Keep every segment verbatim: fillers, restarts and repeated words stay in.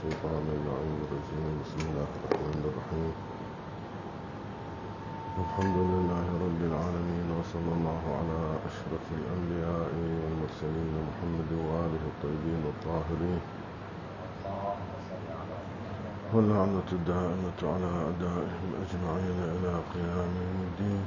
الشيطان اللعين الرجيم. بسم الله الرحمن الرحيم. الحمد لله رب العالمين، وصلى الله على أشرف الأنبياء والمرسلين محمد وآله الطيبين الطاهرين، واللعنة الدائمة على أعدائهم أجمعين إلى قيام يوم الدين.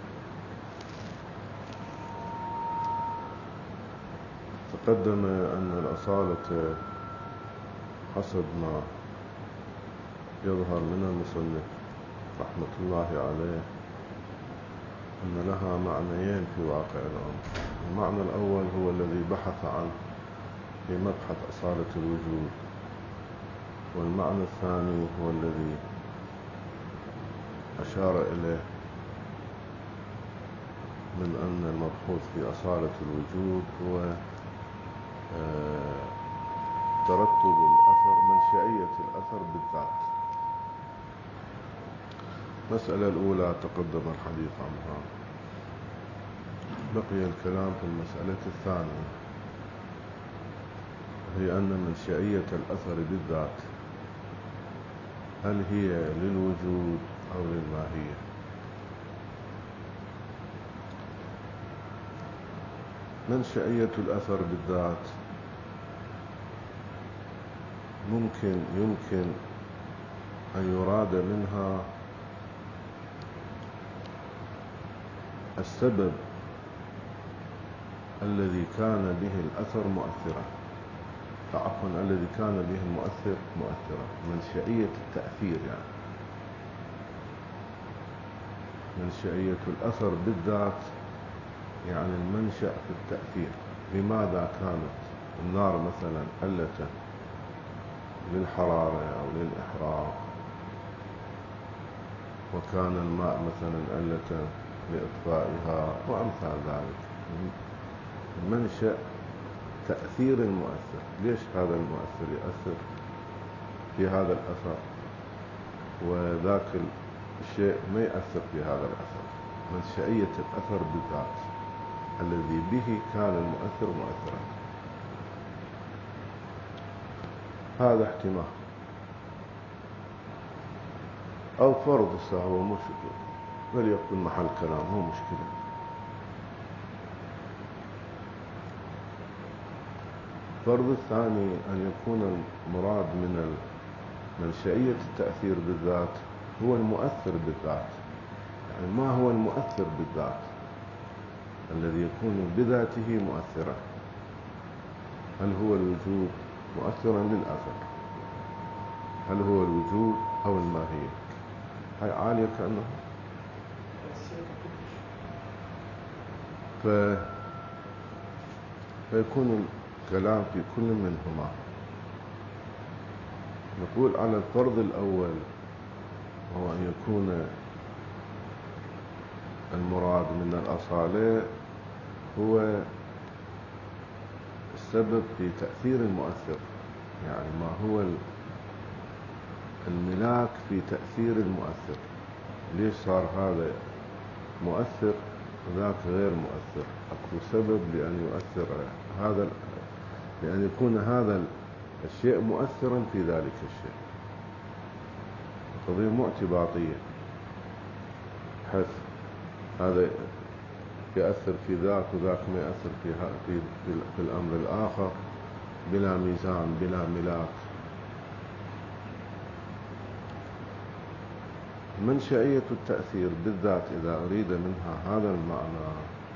تقدم أن الأصالة حسب ما يظهر من المصنف رحمة الله عليه أن لها معنيين في واقع الأمر. المعنى الأول هو الذي بحث عنه في مبحث أصالة الوجود، والمعنى الثاني هو الذي أشار إليه من أن المبحوث في أصالة الوجود هو ترتب الأثر، منشأية الأثر بالذات. المسألة الأولى تقدم الحديث عنها، بقي الكلام في المسألة الثانية، هي أن منشأية الأثر بالذات هل هي للوجود أو للماهية؟ منشأية الأثر بالذات ممكن يمكن أن يراد منها السبب الذي كان به الأثر مؤثرا، عفوا الذي كان به المؤثر مؤثرا، منشأية التأثير يعني منشأية الأثر بالذات، يعني المنشأ في التأثير. لماذا كانت النار مثلا علة للحرارة أو للإحراق، وكان الماء مثلا علة لإطفائها وأمثال ذلك؟ منشأ تأثير المؤثر. ليش هذا المؤثر يؤثر في هذا الأثر وذاك الشيء ما يؤثر في هذا الأثر؟ منشأية الأثر بالذات الذي به كان المؤثر مؤثرا. هذا احتمال. أو فرض هو مش وليكن محل كلام، مو مشكلة. فرض الثاني أن يكون المراد من منشأية التأثير بالذات هو المؤثر بالذات. يعني ما هو المؤثر بالذات الذي يكون بذاته مؤثرا؟ هل هو الوجود مؤثرا للأثر؟ هل هو الوجود أو الماهية؟ هاي عالية كأنه ف... فيكون الكلام في كل منهما. نقول على الفرض الأول هو أن يكون المراد من الأصالة هو السبب في تأثير المؤثر، يعني ما هو الملاك في تأثير المؤثر. ليش صار هذا مؤثر وذاك غير مؤثر؟ أكو سبب لأن يؤثر هذا، لأن يكون هذا الشيء مؤثرا في ذلك الشيء. القضية مو اعتباطية، حيث هذا يؤثر في ذاك وذاك ما يؤثر في, في, في الأمر الآخر بلا ميزان بلا ملاك. منشأية التأثير بالذات إذا أريد منها هذا المعنى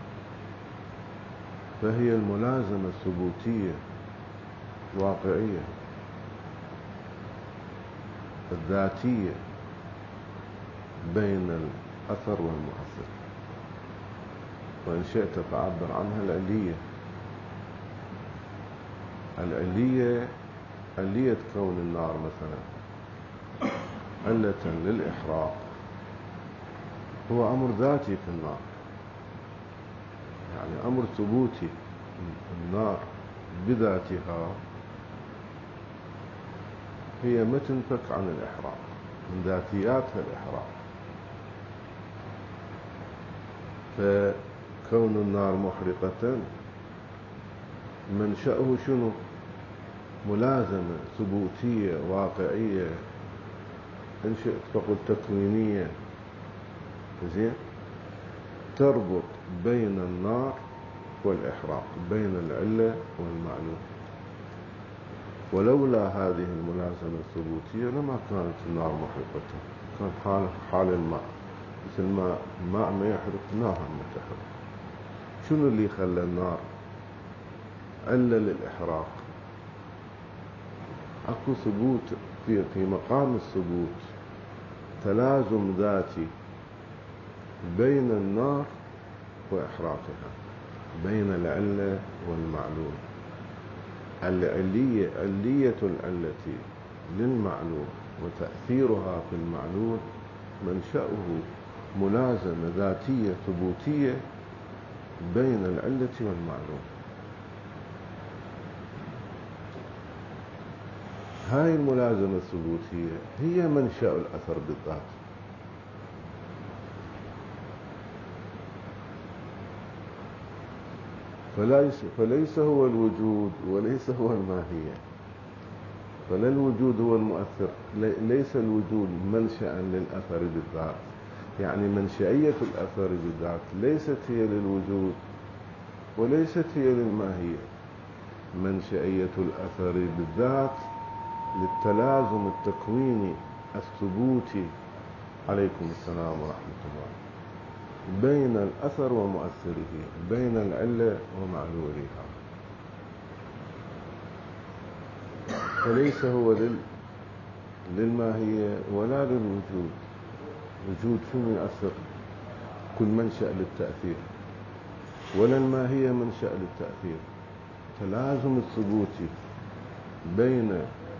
فهي الملازمة الثبوتية الواقعية الذاتية بين الأثر والمؤثر، وإن شئت فعبر عنها العلية. العلية علية كون النار مثلا علة للإحراق هو أمر ذاتي في النار، يعني أمر ثبوتي. النار بذاتها هي ما تنفك عن الإحراق، من ذاتياتها الإحراق. فكون النار محرقة منشأه شنو؟ ملازمة ثبوتية واقعية، إن شئت فقل تكوينية، زين، تربط بين النار والإحراق، بين العلة والمعلول. ولولا هذه الملازمة الثبوتية لما كانت النار محرقة، كان حال حال الماء، مثل ما الماء ما يحرق نار ما تحرق. شنو اللي خلى النار علة للإحراق؟ اكو ثبوت في في مقام الثبوت، تلازم ذاتي بين النار وإحراقها، بين العلة والمعلول. العلية علية العلة للمعلول وتأثيرها في المعلول منشأه ملازمة ذاتية ثبوتية بين العلة والمعلول. هاي الملازمة الثبوتية هي منشأ الأثر بالذات. فليس, فليس هو الوجود وليس هو الماهية، فلا الوجود هو المؤثر، ليس الوجود منشأ للأثر بالذات. يعني منشأية الأثر بالذات ليست هي للوجود وليست هي للماهية. منشأية الأثر بالذات للتلازم التكويني الثبوتي، عليكم السلام ورحمة الله، بين الأثر ومؤثره، بين العلة ومعلولها. فليس هو لل... للماهية ولا للوجود. وجود شنو يأثر؟ كل منشأ للتأثير، ولا الماهية منشأ للتأثير. تلازم الثبوتي بين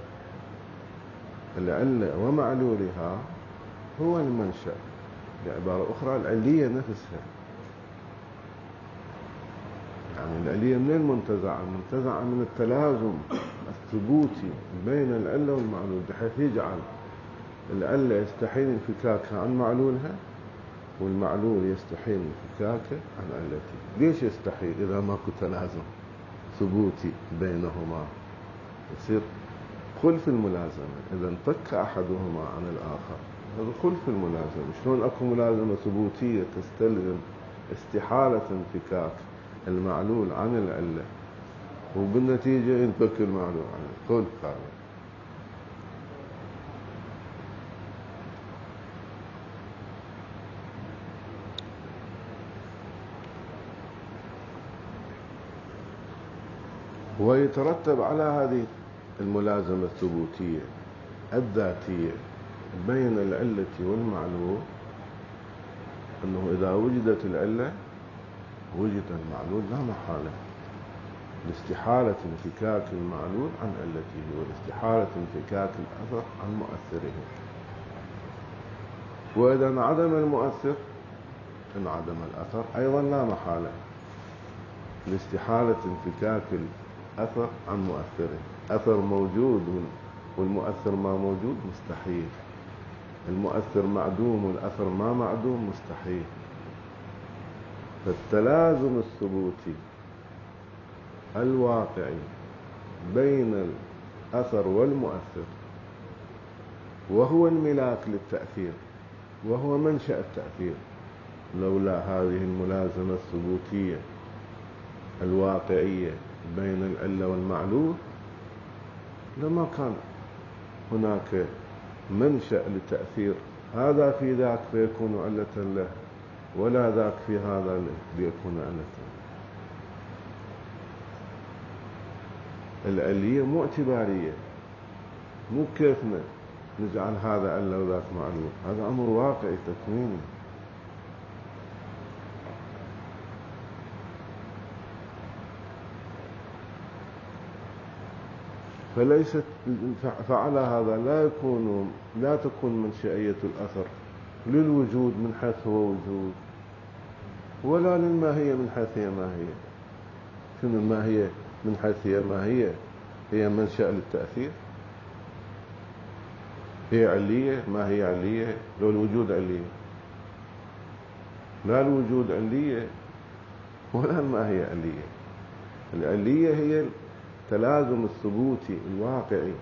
العلة ومعلولها هو المنشأ. بعبارة أخرى العلية نفسها، يعني العلية من المنتزعة؟ المنتزعة من التلازم الثبوتي بين العلة والمعلول، بحيث يجعل العلة يستحيل انفكاكها عن معلولها، والمعلول يستحيل انفكاكه عن علته. ليش يستحيل؟ إذا ماكو تلازم ثبوتي بينهما يصير خلف الملازمة. إذا انفك أحدهما عن الآخر هذا خلف الملازمة. شلون أكو ملازمة ثبوتية تستلزم استحالة انفكاك المعلول عن العلة وبالنتيجة ينفك المعلول عن الخلف؟ هذا ويترتب على هذه الملازمة الثبوتية الذاتية بين العلة والمعلول أنه إذا وجدت العلة وجد المعلول لا محالة، لاستحالة انفكاك المعلول عن علته ولاستحالة انفكاك الأثر عن مؤثره. وإذا انعدم المؤثر انعدم الأثر أيضا لا محالة، لاستحالة انفكاك الأثر عن مؤثره. أثر موجود والمؤثر ما موجود مستحيل، المؤثر معدوم والأثر ما معدوم مستحيل. فالتلازم الثبوتي الواقعي بين الأثر والمؤثر وهو الملاك للتأثير وهو منشأ التأثير، لولا هذه الملازمة الثبوتية الواقعية بين العلة والمعلول لما كان هناك منشأ للتأثير هذا في ذاك فيكون علة له، ولا ذاك في هذا ليكون علة. العلية مو اعتبارية، مو كيفنا نجعل هذا علة وذاك معلول، هذا أمر واقعي تكويني. فليست فعلى هذا لا يكون لا تكون منشأية الأثر للوجود من حيث هو وجود، ولا للماهية من حيث هي ماهية. شنو الماهية من حيث هي ماهية؟ هي منشأ للتأثير، هي علية. ما هي علية؟ لو الوجود علية، لا الوجود علية ولا الماهية علية. العلية هي التلازم الثبوتي الواقعي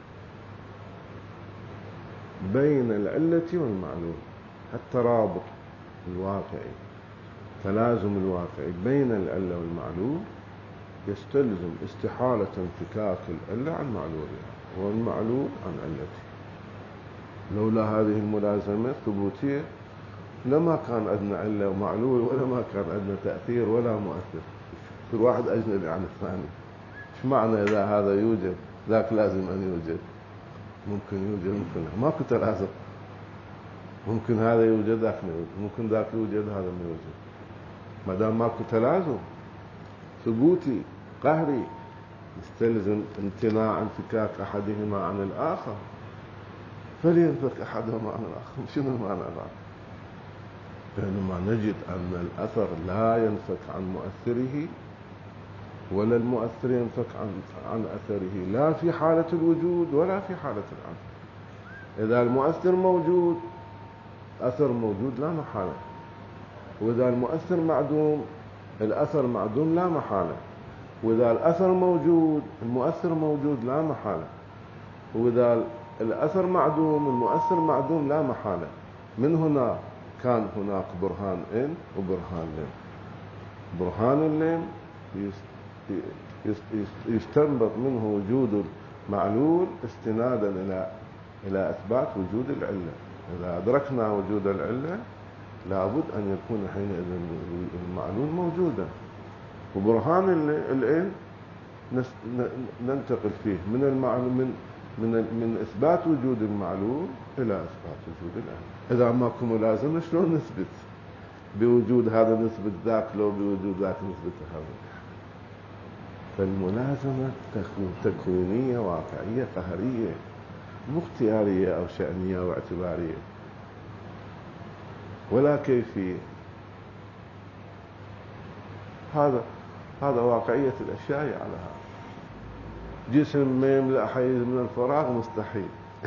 بين العلة والمعلول، الترابط الواقعي، التلازم الواقعي بين العلة والمعلول يستلزم استحالة انفكاك العلة عن معلولها والمعلول عن علته. لولا هذه الملازمة الثبوتية لما كان عندنا علة ومعلول، ولا ما كان عندنا تأثير ولا مؤثر، كل واحد أجنبي عن الثاني. ايش معنى إذا هذا يوجد ذاك لازم أن يوجد؟ ممكن يوجد ممكن ماكو تلازم، ممكن هذا يوجد ذاك ما يوجد، ممكن ذاك يوجد هذا ما يوجد. ما دام ماكو تلازم ثبوتي قهري يستلزم امتناع انفكاك أحدهما عن الآخر، فلينفك أحدهما عن الآخر. شنو المعنى الآخر؟ بينما نجد أن الأثر لا ينفك عن مؤثره ولا المؤثر ينفك عن عن أثره، لا في حالة الوجود ولا في حالة العدم. إذا المؤثر موجود أثر موجود لا محالة، وإذا المؤثر معدوم الأثر معدوم لا محالة، وإذا الأثر موجود المؤثر موجود لا محالة، وإذا الأثر معدوم المؤثر معدوم لا محالة. من هنا كان هناك برهان إن وبرهان لم. برهان اللم يستنبط منه وجود المعلول استنادا إلى إلى إثبات وجود العلة. إذا أدركنا وجود العلة لابد أن يكون حينئذ المعلول موجودا. وبرهان الإن ننتقل فيه من المعلول من من من إثبات وجود المعلول إلى إثبات وجود العلة. إذا ماكو ملازمة شلون نثبت بوجود هذا نثبت ذاك، لو بوجود ذاك نثبت هذا؟ فالملازمة تكوينية واقعية قهرية، مو اختيارية أو شأنية أو اعتبارية ولا كيفية. هذا هذا واقعية الأشياء على هذا. جسم ما يملأ حيز من الفراغ مستحيل.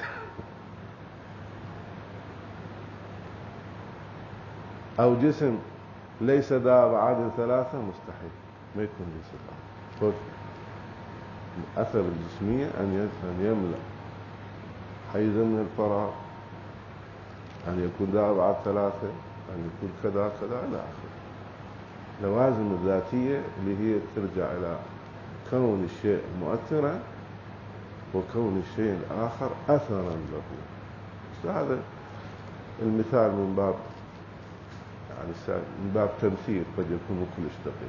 أو جسم ليس ذا أبعاد ثلاثة مستحيل، ما يكون ليس ذا. أثر الجسمية أن يملأ حيزا من الفراغ، أن يكون ذا أبعاد ثلاثة، أن يكون كذا كذا إلى آخره. لوازم الذاتية اللي هي ترجع إلى كون الشيء مؤثرا وكون الشيء الآخر أثرا له. هذا المثال من باب يعني من باب تمثيل قد يكون كلش دقيق.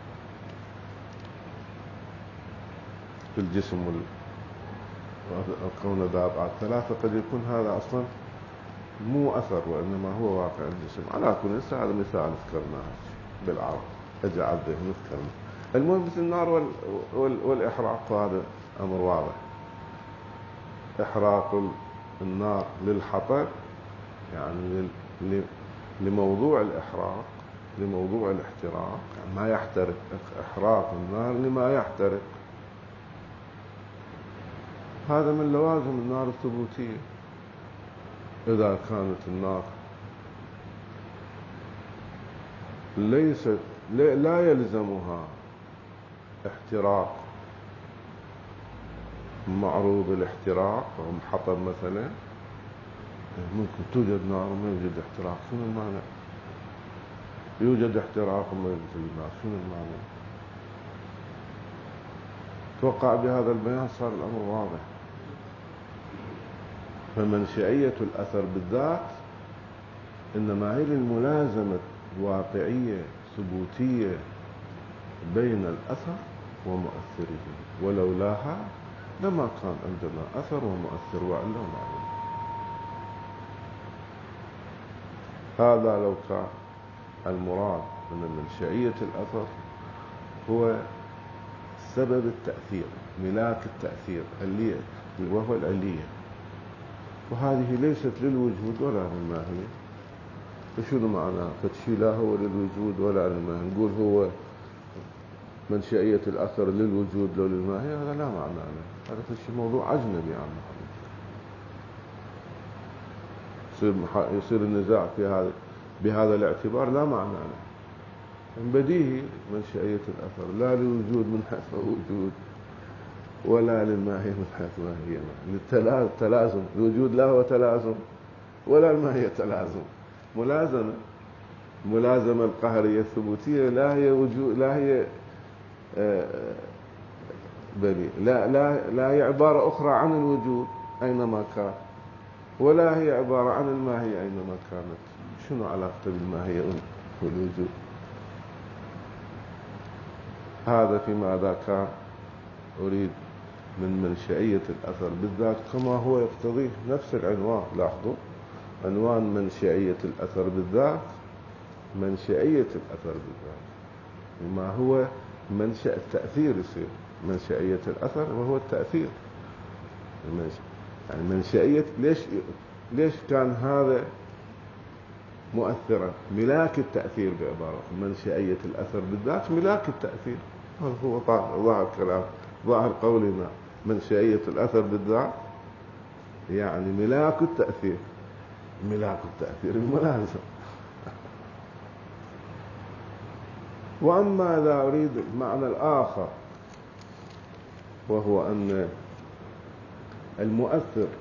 في الجسم والكون ذا أبعاد ثلاثة قد يكون هذا أصلا مو أثر وإنما هو واقع الجسم. على كل إنسان هذا مثال ذكرناه بالعرض أجي على الذهن ذكرنا. المهم مثل النار وال... وال... والإحراق، هذا أمر واضح. إحراق النار للحطب يعني لل... لموضوع الإحراق، لموضوع الاحتراق، يعني ما يحترق. إحراق النار لما يحترق، هذا من لوازم النار الثبوتية. إذا كانت النار ليست لا يلزمها احتراق معروض الاحتراق أو حطب مثلا، ممكن توجد نار وما يوجد احتراق، شنو المعنى؟ يوجد احتراق وما يوجد نار، شنو المعنى؟ توقع بهذا البيان صار الأمر واضح. فمنشئية الأثر بالذات إنما هي الملازمة الواقعية ثبوتية بين الأثر ومؤثره، ولولاها لما كان عندنا أثر ومؤثر وعلة ومعلول. هذا لو كان المراد من منشئية الأثر هو سبب التأثير، ملاك التأثير اللي وهو العلية، وهذه ليست للوجود ولا للماهية. فشنو معناه؟ فتشي لا هو للوجود ولا للماهية، نقول هو منشئية الأثر للوجود لو للماهية، هذا لا معنى له. هذا فشي موضوع أجنبي عن يصير يصير النزاع في هذا بهذا الاعتبار لا معنى له. بديهي منشئية الأثر لا لوجود من حيث وجود ولا للماهية من حيث ما هي. للتلازم، الوجود لا هو تلازم ولا الماهية تلازم، ملازمة. ملازمة القهرية الثبوتية لا هي وجود، لا هي آه بلي لا لا لا هي عبارة أخرى عن الوجود أينما كان، ولا هي عبارة عن الماهية أينما كانت. شنو علاقته بالماهية والوجود؟ هذا فيما ذا كان أريد من منشئية الأثر بالذات كما هو يقتضيه نفس العنوان. لاحظوا عنوان منشئية الأثر بالذات، منشئية الأثر بالذات، وما هو منشأ التأثير يصير منشئية الأثر وهو التأثير. يعني منشئية، ليش ليش كان هذا مؤثرا؟ ملاك التأثير بعبارة، منشئية الأثر بالذات ملاك التأثير. هذا هو ظاهر كلام، ظاهر قولنا منشئية الأثر بالذات يعني ملاك التأثير. ملاك التأثير الملازم. وأما إذا أريد المعنى الآخر وهو أن المؤثر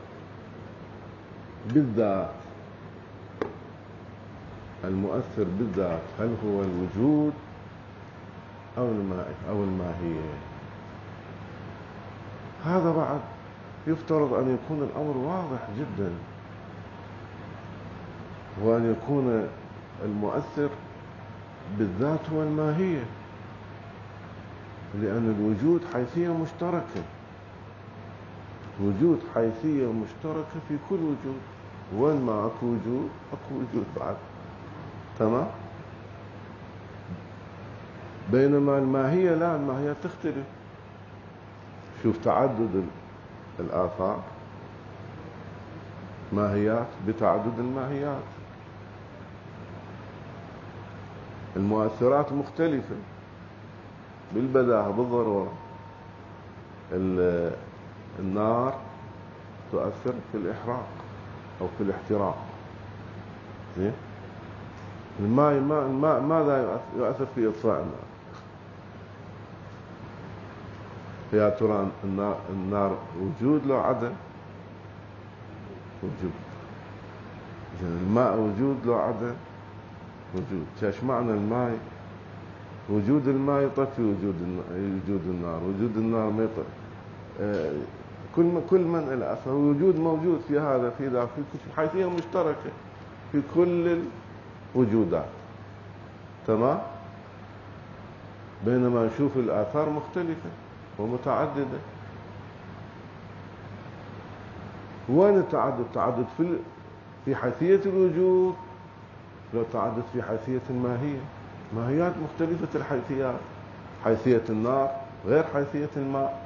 بالذات، المؤثر بالذات هل هو الوجود أو أو الماهية؟ هذا بعد يفترض أن يكون الأمر واضح جدا، وأن يكون المؤثر بالذات هو الماهية، لأن الوجود حيثية مشتركة. وجود حيثية مشتركة في كل وجود، وين ما أكو وجود أكو وجود بعد. تمام؟ بينما الماهية لا، الماهية تختلف. شوف تعدد الآثار، ماهيات بتعدد الماهيات، المؤثرات مختلفة بالبداهة بالضرورة. النار تؤثر في الإحراق أو في الاحتراق. الماء الماء ماذا يؤثر في إطفاء النار؟ يا ترى النار, النار وجود لو عدم؟ وجود. الماء وجود لو عدم؟ وجود. ايش معنى الماء؟ وجود الماء يطفي وجود وجود النار، وجود النار ما يطفي. آه كل كل من إلى آخره. وجود موجود في هذا في ذا، في حيثية مشتركة في كل الوجودات. تمام؟ بينما نشوف الآثار مختلفة ومتعددة. وين التعدد؟ تعدد في في حيثية الوجود، لو تعدد في حيثية الماهية. ماهيات مختلفة الحيثيات، حيثية النار غير حيثية الماء،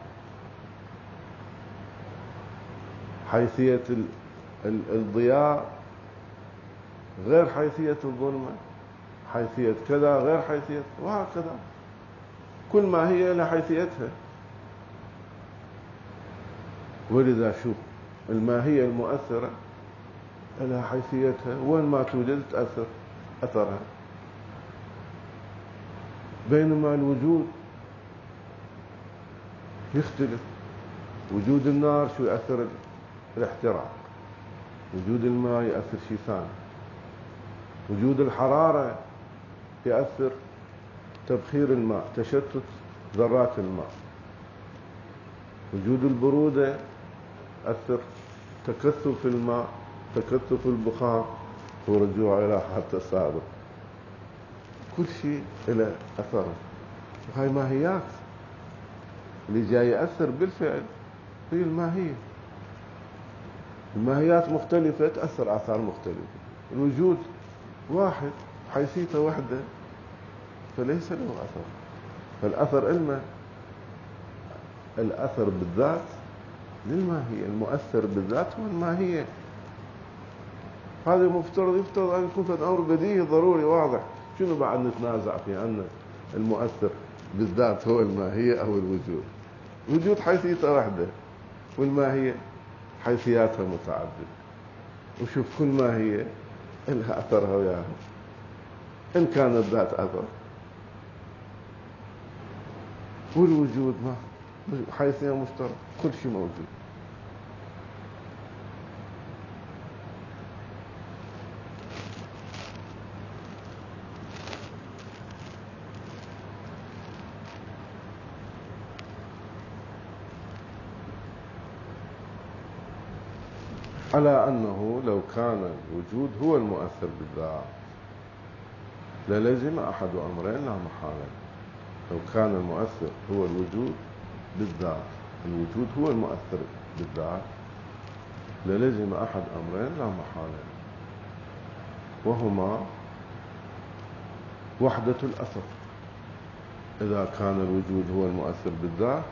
حيثية الضياء غير حيثية الظلمة، حيثية كذا غير حيثية، وهكذا. كل ماهية لها حيثيتها. ولذا شوف الماهية المؤثرة لها حيثيتها، وين ما توجد تأثر أثرها. بينما الوجود يختلف. وجود النار شو يأثر؟ الاحتراق. وجود الماء يأثر شيء ثاني. وجود الحرارة يأثر تبخير الماء، تشتت ذرات الماء. وجود البرودة أثر تكثف الماء، تكثف البخار، ورجوع إلى حالته السابق. كل شيء له أثره. وهي ماهيات اللي جاي يأثر بالفعل هي الماهية. الماهيات مختلفة تأثر آثار مختلفة. الوجود واحد حيثيته وحدة فليس له أثر. فالأثر إلما الأثر بالذات للماهية، المؤثر بالذات هو الماهية. هذا مفترض يفترض أن يكون في أمر بديهي ضروري واضح. شنو بعد نتنازع في أن المؤثر بالذات هو الماهية أو الوجود؟ الوجود حيثيته واحدة، والماهية حيثياتها متعددة. وشوف كل ماهية لها أثرها وياها، إن كانت ذات أثر. والوجود ما حيثية مشتركة، كل شيء موجود. على أنه لو كان الوجود هو المؤثر بالذات للزم أحد أمرين لا محالة. لو كان المؤثر هو الوجود بالذات، الوجود هو المؤثر بالذات، للزم أحد أمرين لا محالة، وهما وحدة الأثر. إذا كان الوجود هو المؤثر بالذات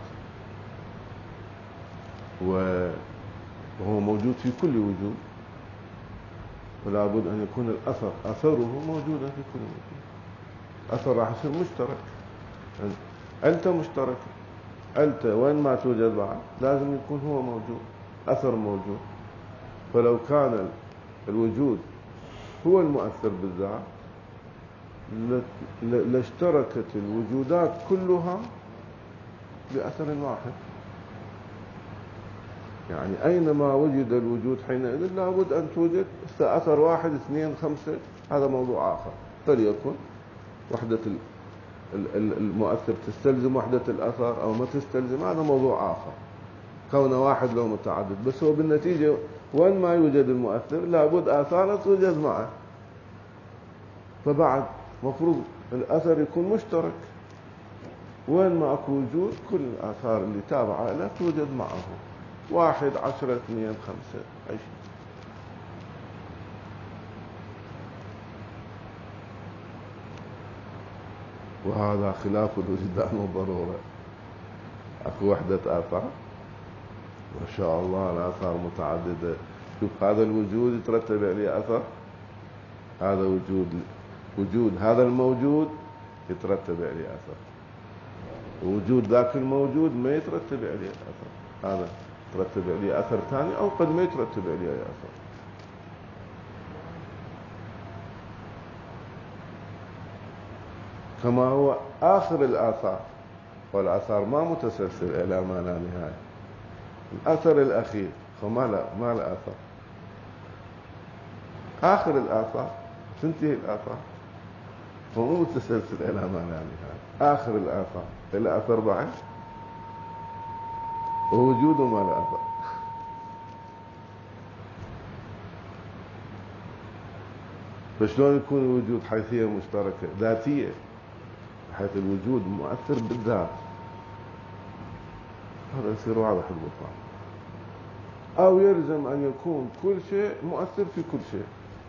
وهو موجود في كل وجود، فلا بد أن يكون الأثر أثره موجودا في كل وجود. أثر راح يصير مشترك، أنت مشترك، أنت وين ما توجد بعد لازم يكون هو موجود، أثر موجود. فلو كان الوجود هو المؤثر بالذات لاشتركت الوجودات كلها بأثر واحد. يعني أينما وجد الوجود حينئذ لابد أن توجد أثر واحد اثنين خمسة، هذا موضوع آخر. فليكن وحدة المؤثر تستلزم وحدة الأثر أو ما تستلزم، هذا موضوع آخر، كون واحد لو متعدد. بس هو بالنتيجة وين ما يوجد المؤثر لابد آثار توجد معه، فبعد مفروض الأثر يكون مشترك. وين ما أكو وجود كل الآثار اللي تابعة له توجد معه، واحد عشرة اثنين خمسة عشرين. وهذا خلاف الوجدان والضرورة. أكو وحدة آثار ما شاء الله، الآثار متعددة. شوف هذا الوجود يترتب عليه أثر، هذا وجود وجود هذا الموجود يترتب عليه أثر، ووجود ذاك الموجود ما يترتب عليه أثر، هذا يترتب عليه أثر ثاني أو قد ما يترتب عليه أي أثر. كما هو آخر الآثار، والآثار ما متسلسل إلى ما لا نهاية. الأثر الأخير فما لا ما لا أثر، آخر الآثار تنتهي الآثار، فمو متسلسل إلى ما لا نهاية. آخر الآثار إلى أثر بعد، ووجوده ما لا أثر. فشلون يكون الوجود حيثية مشتركة ذاتية، حيث الوجود مؤثر بالذات؟ هذا يصير واضح البطلان. أو يلزم أن يكون كل شيء مؤثر في كل شيء،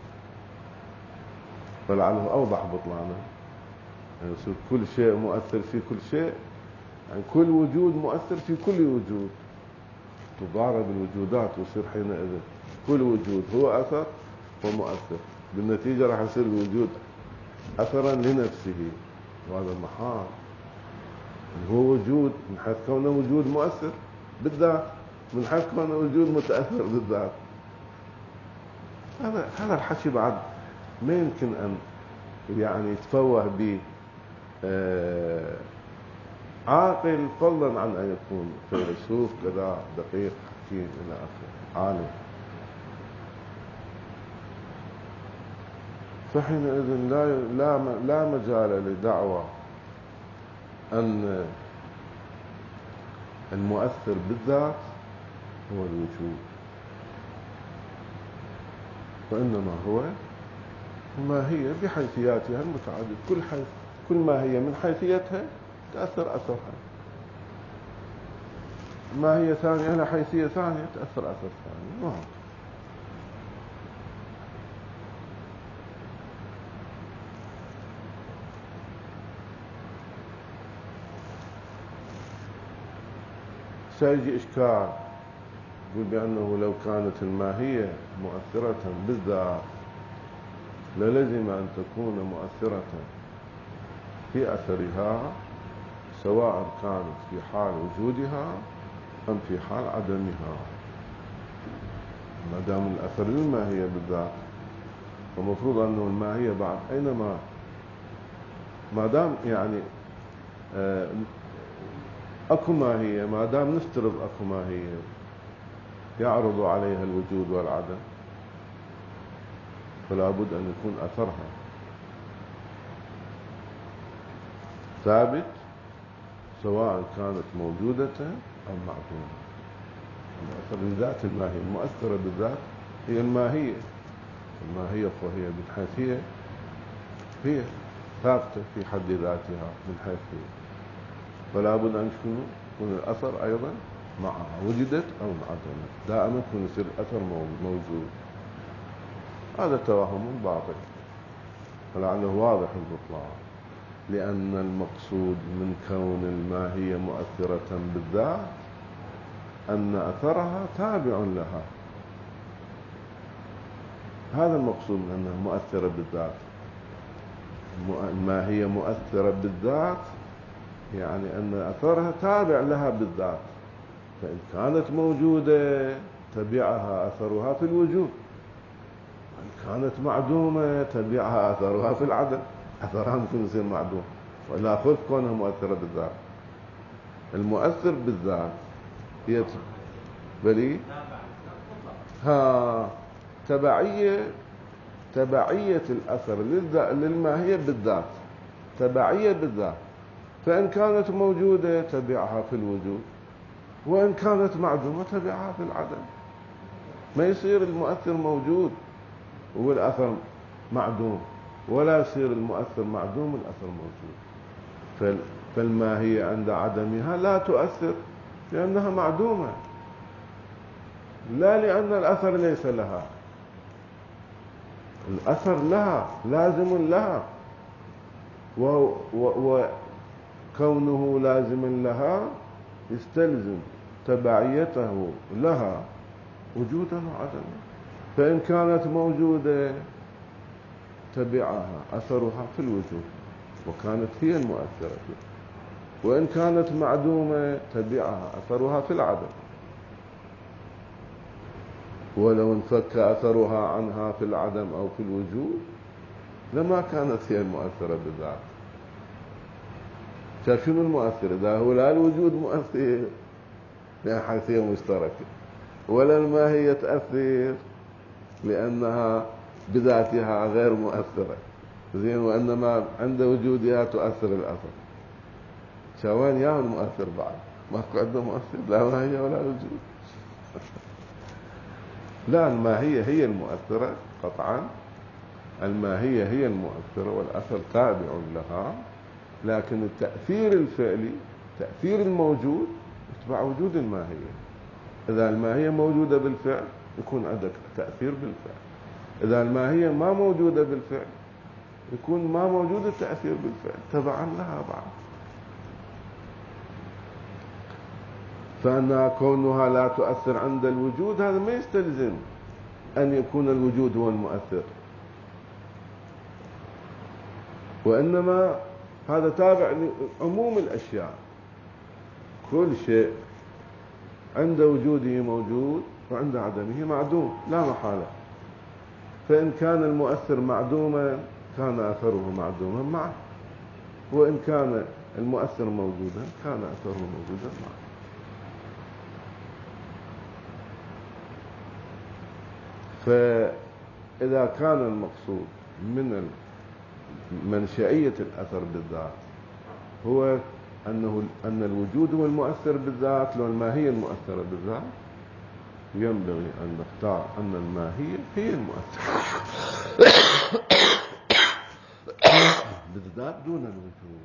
فلعله أوضح بطلانه. يعني يصير كل شيء مؤثر في كل شيء، يعني كل وجود مؤثر في كل وجود، تضارب الوجودات ويصير حينئذ كل وجود هو أثر ومؤثر. بالنتيجة راح يصير الوجود أثرا لنفسه، وهذا محال. هو وجود من حيث كونه وجود مؤثر بالذات، من حيث كونه وجود متأثر بالذات. هذا هذا الحكي بعد ما يمكن أن يعني يتفوه به آه عاقل، فضلا عن أن يكون فيلسوف كذا دقيق حكيم إلى آخره، عالم. فحينئذ لا لا لا مجال لدعوى أن المؤثر بالذات هو الوجود، وإنما هو الماهية بحيثياتها المتعددة. كل حيث كل ماهية من حيثيتها تأثر أثرها، ماهية ثانية لها حيثية ثانية تأثر أثر ثاني، وهكذا. سيجي إشكال يقول بأنه لو كانت الماهية مؤثرة بالذات للزم أن تكون مؤثرة في أثرها، سواء كانت في حال وجودها أم في حال عدمها. ما دام الأثر للماهية بالذات، فمفروض أنه الماهية بعد أينما ما دام يعني أكو ماهية، ما دام نفترض أكو ماهية يعرض عليها الوجود والعدم، فلا بد أن يكون أثرها ثابت سواء كانت موجودة أو معدومة. الأثر لذات الماهية المؤثرة بالذات هي الماهية. الماهية فهي من حيث هي هي ثابتة في حد ذاتها من حيث هي، فلا بد أن يكون الأثر أيضا معها وجدت أو انعدمت، دائما يكون يصير الأثر موجود. هذا توهم باطل ولعله واضح البطلان، لأن المقصود من كون الماهية مؤثرة بالذات أن أثرها تابع لها. هذا المقصود من أنها مؤثرة بالذات. الماهية مؤثرة بالذات يعني أن أثرها تابع لها بالذات، فإن كانت موجودة تبعها أثرها في الوجود، وإن كانت معدومة تبعها أثرها في العدم. أثرها ممكن يصير معدوم ولا خذ كونها مؤثرة بالذات. المؤثر بالذات هي بلي ها تبعية تبعية الأثر للماهية بالذات، تبعية بالذات. فإن كانت موجودة تبعها في الوجود، وإن كانت معدومة تبعها في العدم. ما يصير المؤثر موجود والأثر معدوم، ولا يصير المؤثر معدوم والأثر موجود. فالماهية عند عدمها لا تؤثر لأنها معدومة، لا لأن الأثر ليس لها. الأثر لها لازم لها، وكونه لازم لها يستلزم تبعيته لها وجودا وعدما. فإن كانت موجودة تبعها أثرها في الوجود وكانت هي المؤثرة فيه، وإن كانت معدومة تبعها أثرها في العدم. ولو انفك أثرها عنها في العدم أو في الوجود لما كانت هي المؤثرة بالذات. شنو المؤثر؟ إذا هو لا الوجود مؤثر لأن حيثية مشتركة، ولا الماهية تأثير لأنها بذاتها غير مؤثرة، زين، وإنما عند وجودها تؤثر الأثر. شوين ياهو المؤثر بعد ماكو عنده مؤثر، لا ماهية ولا وجود. لا، الماهية هي المؤثرة قطعا، الماهية هي المؤثرة والأثر تابع لها، لكن التأثير الفعلي تأثير الموجود يتبع وجود الماهية. إذا الماهية موجودة بالفعل يكون عندك تأثير بالفعل، إذا الماهية ما موجودة بالفعل يكون ما موجود التأثير بالفعل تبعا لها بعد. فأنها كونها لا تؤثر عند الوجود هذا ما يستلزم أن يكون الوجود هو المؤثر، وإنما هذا تابع لعموم الأشياء. كل شيء عند وجوده موجود وعند عدمه معدوم لا محالة. فإن كان المؤثر معدوما كان أثره معدوما معه، وإن كان المؤثر موجودا كان أثره موجودا معه. فإذا كان المقصود من منشئية الأثر بالذات هو أنه أن الوجود هو المؤثر بالذات، لو الماهية المؤثرة بالذات ينبغي أن نختار أن الماهية هي المؤثرة بالذات دون الوجود.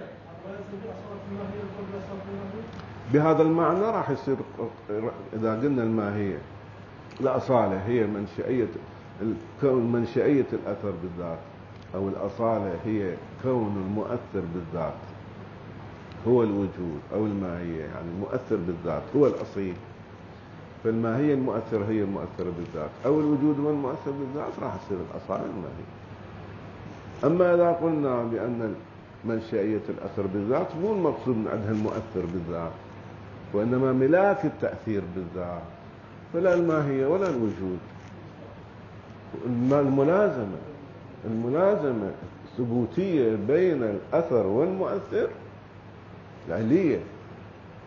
بهذا المعنى راح يصير إذا قلنا الماهية الأصالة هي منشئية الكون، منشئية الأثر بالذات، أو الأصالة هي كون المؤثر بالذات هو الوجود، أو الماهية يعني المؤثر بالذات هو الأصيل. فالماهية المؤثرة هي المؤثرة بالذات، أو الوجود هو المؤثر بالذات، راح تصير الأصالة الماهية. أما إذا قلنا بأن منشئية الأثر بالذات مو المقصود من عندها المؤثر بالذات، وإنما ملاك التأثير بالذات، فلا الماهية ولا الوجود. الملازمة الملازمة الثبوتية بين الأثر والمؤثر العلية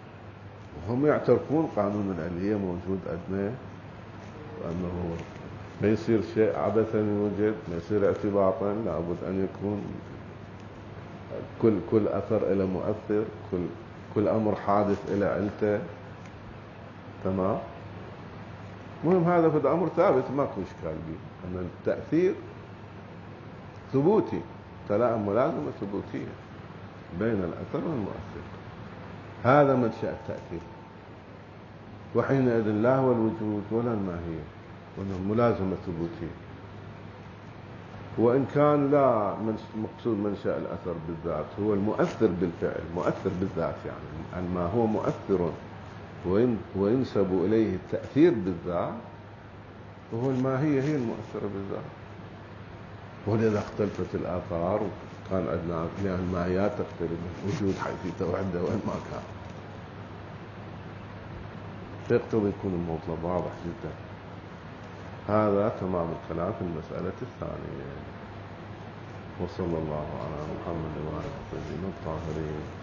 هم يعترفون قانون الآلية موجود عندنا، وأنه ما يصير شيء عبثا يوجد، ما يصير اعتباطا، لابد أن يكون كل كل أثر له مؤثر، كل كل أمر حادث له علته. تمام. مهم هذا في الأمر ثابت ماكو إشكال به، أن التأثير ثبوتي، تلائم ملازمة ثبوتية بين الأثر والمؤثر، هذا منشأ التأثير. وحينئذ لا هو الوجود ولا الماهية، ولا الملازمة ثبوتية. وإن كان لا مقصود منشأ الأثر بالذات هو المؤثر بالفعل، مؤثر بالذات يعني ما هو مؤثر وينسب إليه التأثير بالذات، وهو الماهية هي المؤثرة بالذات. ولذا اختلفت الآثار، وكان عندنا لأن الماهيات تختلف، وجود حيثيته وحده وين ما كان، فيقتضي يكون المطلب واضح جدا. هذا تمام الكلام في المسألة الثانية. وصلى الله على محمد وآله الطيبين الطاهرين.